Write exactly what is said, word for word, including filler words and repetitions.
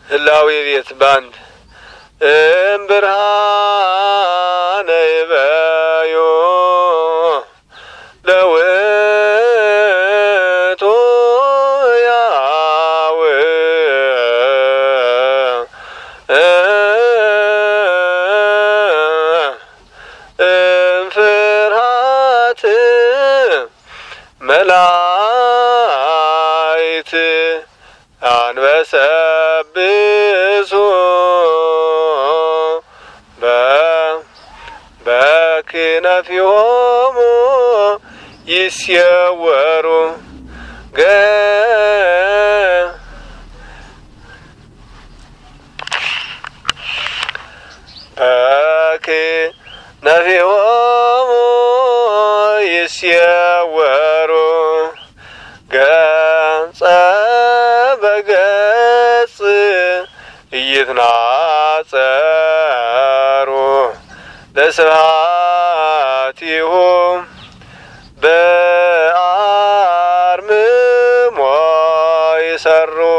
ህላዌ ቤት ባንድ እምብርሃነ ይበዮ ለውእቱ ያው እምፍርሃት መላእክት አንበሰብሱ በክነፊሆሙ ይስየወሩ ገ በክነፊሆሙ ይስየወሩ ገጸ በገጽ ይትናጸሩ ለስብሐቲሁ በአርምሞ ይሰሩ